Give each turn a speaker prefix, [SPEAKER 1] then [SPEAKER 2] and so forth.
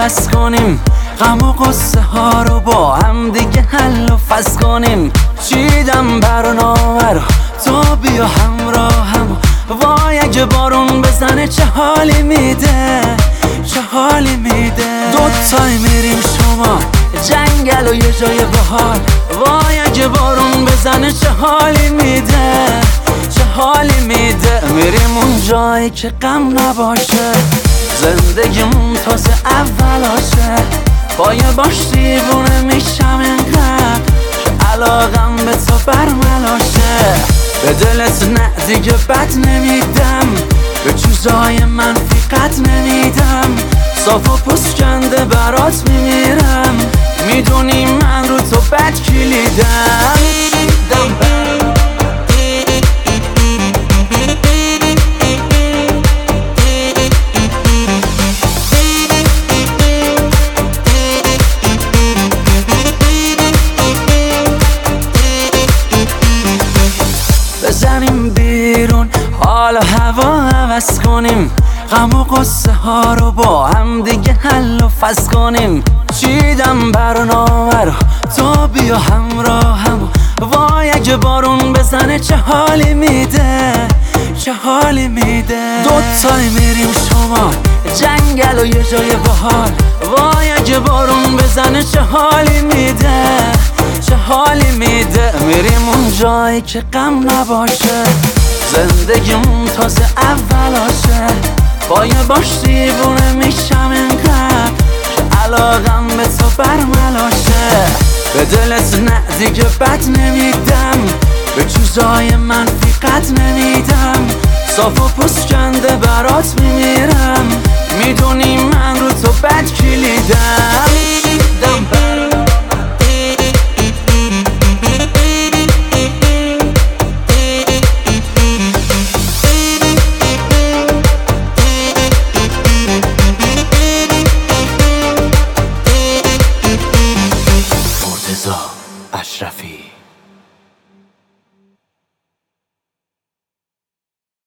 [SPEAKER 1] عوض کنیم، غم و قصه ها رو با هم دیگه حل و فصل کنیم. چیدم برنامه رو تو بیا همراهم، وای اگه بارون بزنه چه حالی میده، چه حالی میده. دوتایی میریم شما جنگل و یه جای بحال، وای اگه بارون بزنه چه حالی میده، چه حالی میده. میریم اون جایی که غم نباشه، زندگیمون تازه اولاشه. با یه باش دیوونه میشم انقدر که علاقم به تو برملاشه. به دلت نه دیگه بد نمیدم، به چیزای منفی قد نمیدم. صاف و پسکنده برات میمیرم، میدونی من رو تو بد کلیدم. بزنیم بیرون حال و هوا عوض کنیم، غم و قصه ها رو با هم دیگه حل و فصل کنیم. چیدم برنامه رو تو بیا همراهم، وای اگه بارون بزنه چه حالی میده، چه حالی میده. دوتایی میریم شما جنگل و یه جای بحال، وای اگه بارون بزنه چه حالی میده، چه حالی میده. میریم اون جایی که غم نباشه، زندگیمون تازه اولاشه. با یه باش دیوونه میشم انقدر که علاقم به تو برملاشه. به دلت نه دیگه بد نمیدم، به چیزای منفی قد نمیدم. صاف و پسکنده برات میمیرم، میدونی من رو تو بد کلیدم.